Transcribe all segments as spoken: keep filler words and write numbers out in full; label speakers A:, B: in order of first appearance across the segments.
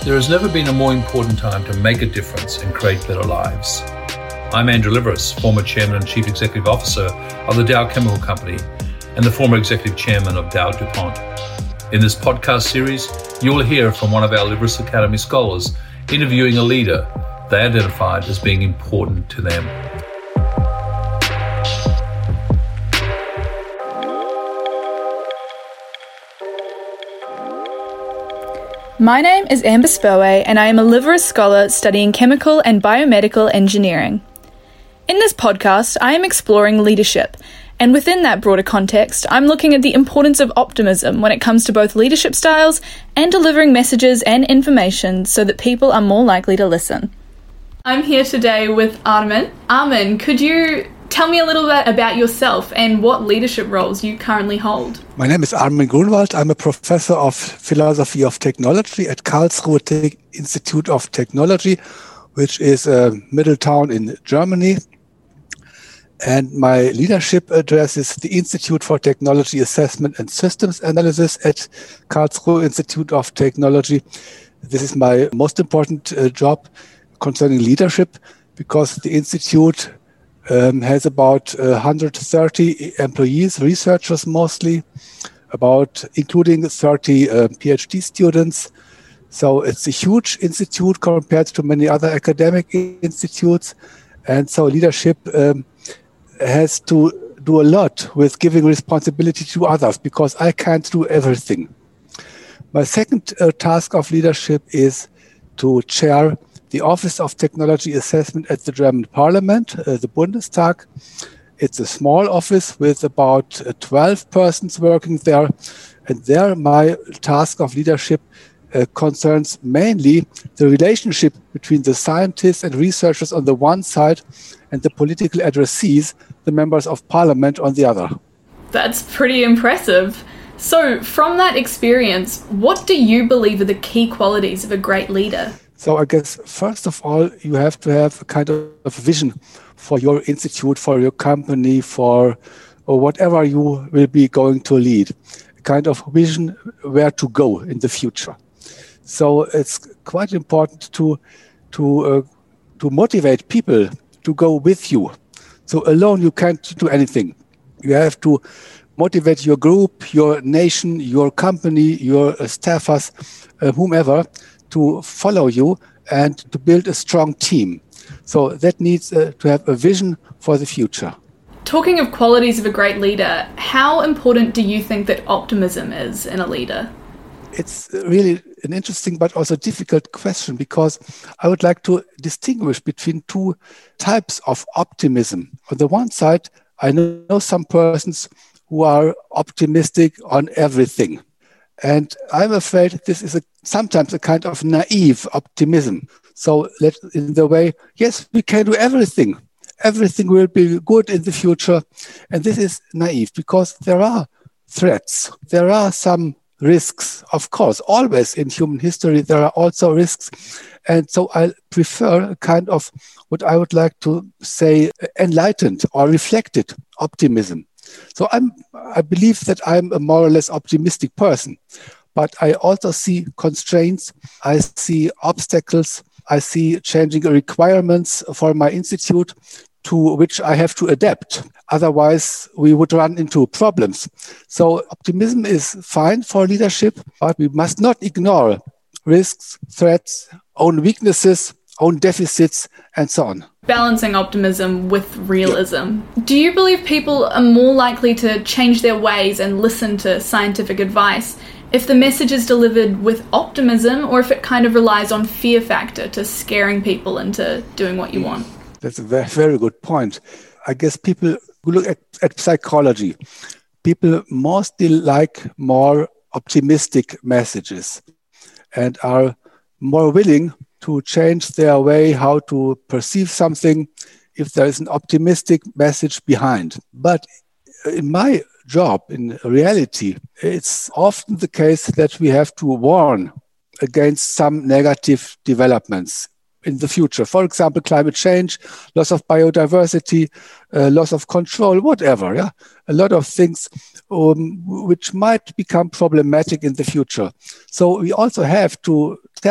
A: There has never been a more important time to make a difference and create better lives. I'm Andrew Liveris, former Chairman and Chief Executive Officer of the Dow Chemical Company and the former Executive Chairman of Dow DuPont. In this podcast series, you will hear from one of our Liveris Academy scholars interviewing a leader they identified as being important to them.
B: My name is Amber Spurway and I am a Liveris Scholar studying chemical and biomedical engineering. In this podcast, I am exploring leadership, and within that broader context, I'm looking at the importance of optimism when it comes to both leadership styles and delivering messages and information so that people are more likely to listen. I'm here today with Armin. Armin, could you tell me a little bit about yourself and what leadership roles you currently hold?
C: My name is Armin Grunwald. I'm a professor of philosophy of technology at Karlsruhe Te- Institute of Technology, which is a middle town in Germany. And my leadership address is the Institute for Technology Assessment and Systems Analysis at Karlsruhe Institute of Technology. This is my most important uh, job concerning leadership, because the Institute Um, has about uh, one hundred thirty employees, researchers mostly, about including thirty uh, PhD students. So it's a huge institute compared to many other academic institutes. And so leadership um, has to do a lot with giving responsibility to others, because I can't do everything. My second uh, task of leadership is to chair the Office of Technology Assessment at the German Parliament, uh, the Bundestag. It's a small office with about uh, twelve persons working there. And there my task of leadership uh, concerns mainly the relationship between the scientists and researchers on the one side and the political addressees, the members of parliament, on the other.
B: That's pretty impressive. So from that experience, what do you believe are the key qualities of a great leader?
C: So I guess, first of all, you have to have a kind of vision for your institute, for your company, for or whatever you will be going to lead, a kind of vision where to go in the future. So it's quite important to to uh, to motivate people to go with you. So alone you can't do anything. You have to motivate your group, your nation, your company, your uh, staffers, uh, whomever, to follow you and to build a strong team. So that needs uh, to have a vision for the future.
B: Talking of qualities of a great leader, how important do you think that optimism is in a leader?
C: It's really an interesting but also difficult question, because I would like to distinguish between two types of optimism. On the one side, I know some persons who are optimistic on everything. And I'm afraid this is a, sometimes a kind of naive optimism. So let in the way, yes, we can do everything. Everything will be good in the future. And this is naive, because there are threats. There are some risks. Of course, always in human history, there are also risks. And so I prefer a kind of what I would like to say enlightened or reflected optimism. So I'm, I believe that I'm a more or less optimistic person, but I also see constraints, I see obstacles, I see changing requirements for my institute to which I have to adapt. Otherwise, we would run into problems. So optimism is fine for leadership, but we must not ignore risks, threats, own weaknesses, own deficits, and so on.
B: Balancing optimism with realism. Yeah. Do you believe people are more likely to change their ways and listen to scientific advice if the message is delivered with optimism, or if it kind of relies on fear factor to scaring people into doing what you want?
C: That's a very, very good point. I guess people who look at, at psychology, people mostly like more optimistic messages and are more willing to change their way how to perceive something if there is an optimistic message behind. But in my job, in reality, it's often the case that we have to warn against some negative developments in the future. For example, climate change, loss of biodiversity, uh, loss of control, whatever. Yeah, a lot of things um, which might become problematic in the future. So we also have to tell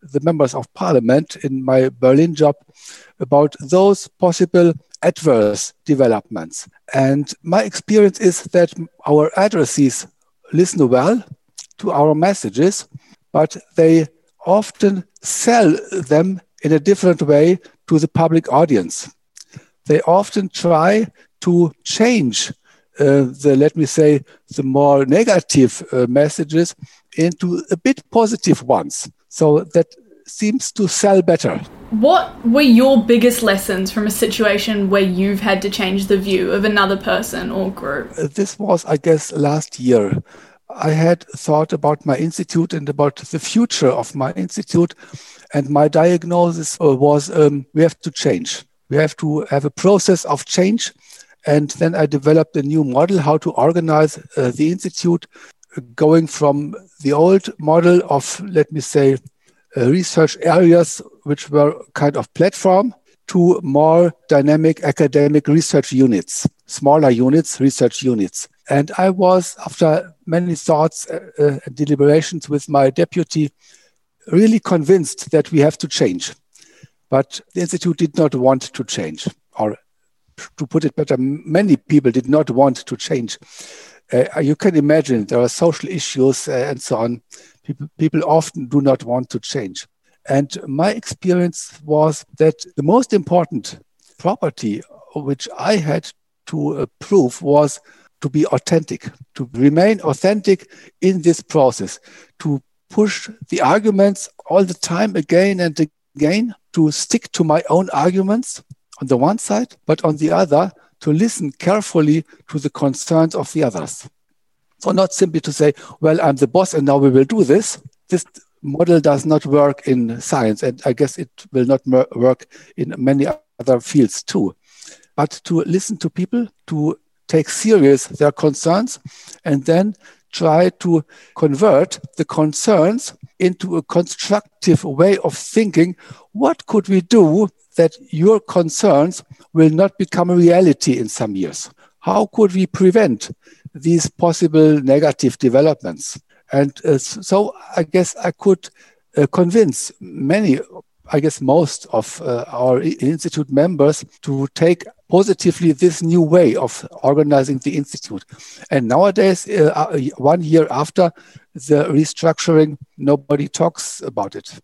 C: the members of parliament in my Berlin job about those possible adverse developments. And my experience is that our addressees listen well to our messages, but they often sell them in a different way to the public audience. They often try to change uh, the, let me say, the more negative uh, messages into a bit positive ones. So that seems to sell better.
B: What were your biggest lessons from a situation where you've had to change the view of another person or group?
C: Uh, this was, I guess, last year. I had thought about my institute and about the future of my institute, and my diagnosis uh, was um, we have to change. We have to have a process of change. And then I developed a new model how to organize uh, the institute, uh, going from the old model of, let me say, uh, research areas, which were kind of platform, to more dynamic academic research units, smaller units, research units. And I was, after many thoughts uh, uh, and deliberations with my deputy, really convinced that we have to change. But the Institute did not want to change, or to put it better, many people did not want to change. Uh, you can imagine there are social issues uh, and so on. People, people often do not want to change. And my experience was that the most important property which I had to uh, prove was to be authentic, to remain authentic in this process, to push the arguments all the time again and again, to stick to my own arguments on the one side, but on the other, to listen carefully to the concerns of the others. So not simply to say, well, I'm the boss and now we will do this. This model does not work in science, and I guess it will not work in many other fields too. But to listen to people, to take serious their concerns, and then try to convert the concerns into a constructive way of thinking. What could we do that your concerns will not become a reality in some years? How could we prevent these possible negative developments? And uh, so I guess I could uh, convince many, I guess most of uh, our institute members to take positively this new way of organizing the institute. And nowadays, uh, one year after the restructuring, nobody talks about it.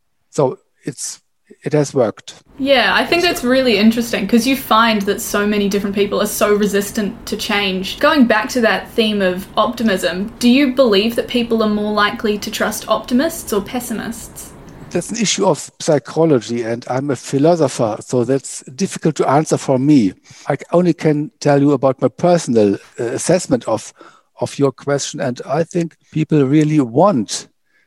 C: So it's it has worked.
B: Yeah, I think that's really interesting because you find that so many different people are so resistant to change. Going back to that theme of optimism, do you believe that people are more likely to trust optimists or pessimists?
C: That's an issue of psychology, and I'm a philosopher, so that's difficult to answer for me. I only can tell you about my personal uh, assessment of, of your question, and I think people really want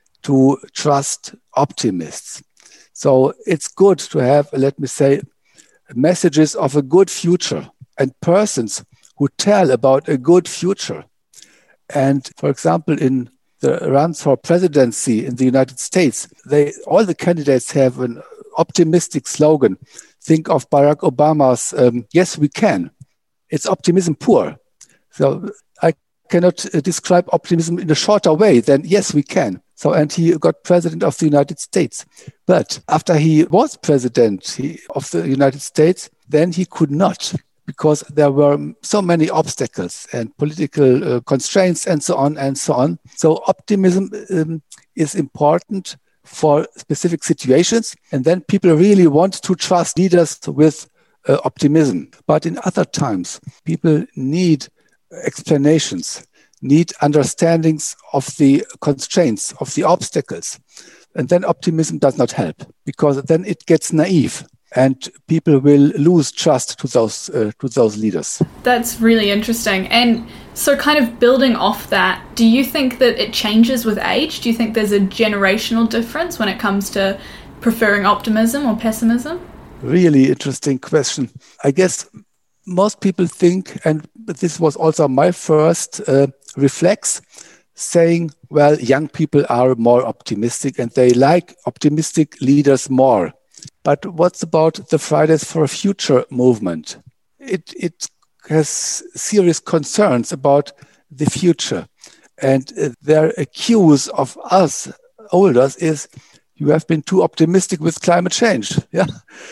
C: to trust optimists. So it's good to have, let me say, messages of a good future and persons who tell about a good future. And for example, in the runs for presidency in the United States, they all the candidates have an optimistic slogan. Think of Barack Obama's, um, yes, we can. It's optimism pure. So I cannot uh, describe optimism in a shorter way than yes, we can. So, and he got president of the United States. But after he was president he, of the United States, then he could not, because there were so many obstacles and political uh, constraints and so on and so on. So optimism um, is important for specific situations. And then people really want to trust leaders with uh, optimism. But in other times, people need explanations, need understandings of the constraints, of the obstacles. And then optimism does not help, because then it gets naive and people will lose trust to those uh, to those leaders.
B: That's really interesting. And so kind of building off that, do you think that it changes with age? Do you think there's a generational difference when it comes to preferring optimism or pessimism?
C: Really interesting question. I guess most people think, and this was also my first uh, reflex, saying, well, young people are more optimistic and they like optimistic leaders more. But what's about the Fridays for Future movement? It, it has serious concerns about the future. And uh, their accuse of us, olders, is you have been too optimistic with climate change. Yeah.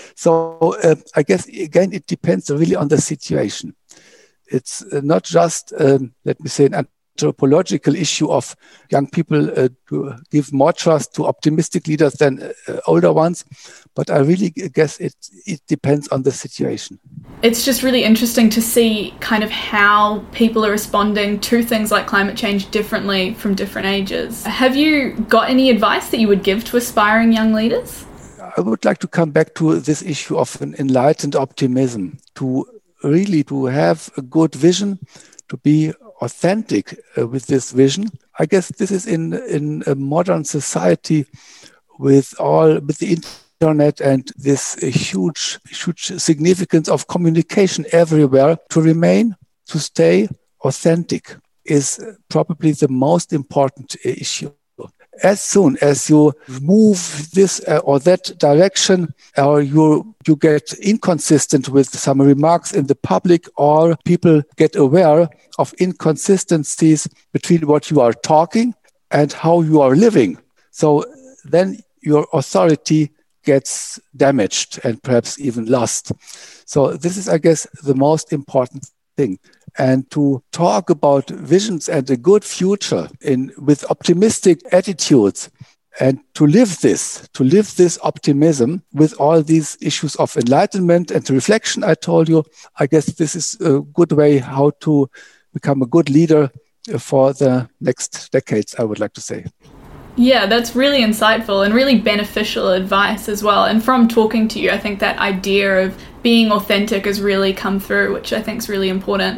C: So uh, I guess, again, it depends really on the situation. It's uh, not just, um, let me say, an anthropological issue of young people uh, to give more trust to optimistic leaders than uh, older ones, but I really guess it it depends on the situation.
B: It's just really interesting to see kind of how people are responding to things like climate change differently from different ages. Have you got any advice that you would give to aspiring young leaders?
C: I would like to come back to this issue of an enlightened optimism, to really to have a good vision, to be authentic uh, with this vision. I guess this is in in a modern society with all with the internet and this uh, huge huge significance of communication everywhere. To remain, to stay authentic is probably the most important issue. As soon as you move this uh, or that direction, or you you get inconsistent with some remarks in the public, or people get aware of inconsistencies between what you are talking and how you are living, so then your authority gets damaged and perhaps even lost. So this is, I guess, the most important thing. And to talk about visions and a good future in with optimistic attitudes, and to live this, to live this optimism with all these issues of enlightenment and reflection I told you, I guess this is a good way how to become a good leader for the next decades, I would like to say.
B: Yeah, that's really insightful and really beneficial advice as well. And from talking to you, I think that idea of being authentic has really come through, which I think is really important.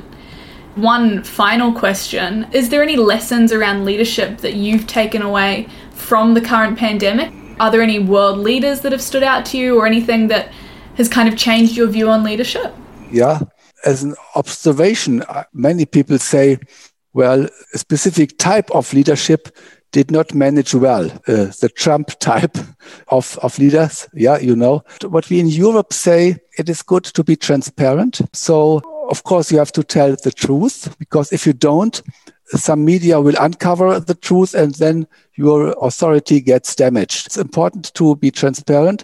B: One final question, is there any lessons around leadership that you've taken away from the current pandemic? Are there any world leaders that have stood out to you, or anything that has kind of changed your view on leadership?
C: Yeah, as an observation, many people say, well, a specific type of leadership did not manage well, uh, the Trump type of, of leaders. Yeah, you know. What we in Europe say, it is good to be transparent. So, of course, you have to tell the truth, because if you don't, some media will uncover the truth and then your authority gets damaged. It's important to be transparent,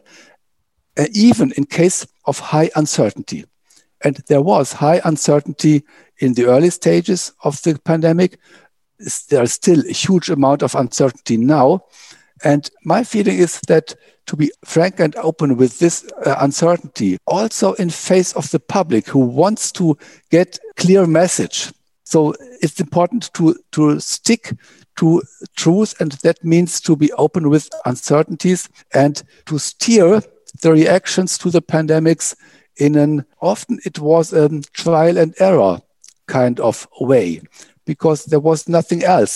C: uh, even in case of high uncertainty. And there was high uncertainty in the early stages of the pandemic. There's still a huge amount of uncertainty now. And my feeling is that to be frank and open with this uh, uncertainty, also in face of the public who wants to get clear message. So it's important to, to stick to truth, and that means to be open with uncertainties and to steer the reactions to the pandemics in an, often it was a trial and error kind of way, because there was nothing else.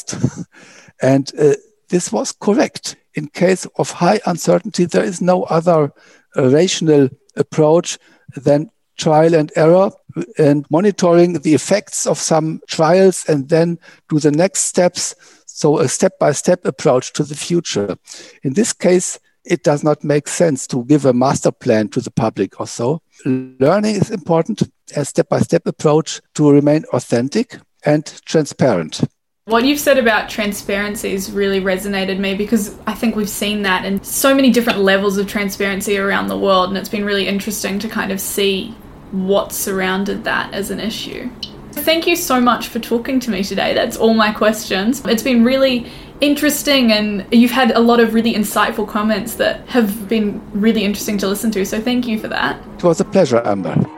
C: And uh, this was correct. In case of high uncertainty, there is no other uh, rational approach than trial and error and monitoring the effects of some trials and then do the next steps. So a step-by-step approach to the future. In this case, it does not make sense to give a master plan to the public or so. Learning is important, a step-by-step approach to remain authentic and transparent.
B: What you've said about transparency has really resonated me, because I think we've seen that in so many different levels of transparency around the world, and it's been really interesting to kind of see what surrounded that as an issue. Thank you so much for talking to me today. That's all my questions. It's been really interesting, and you've had a lot of really insightful comments that have been really interesting to listen to, so thank you for that.
C: It was a pleasure, Amber.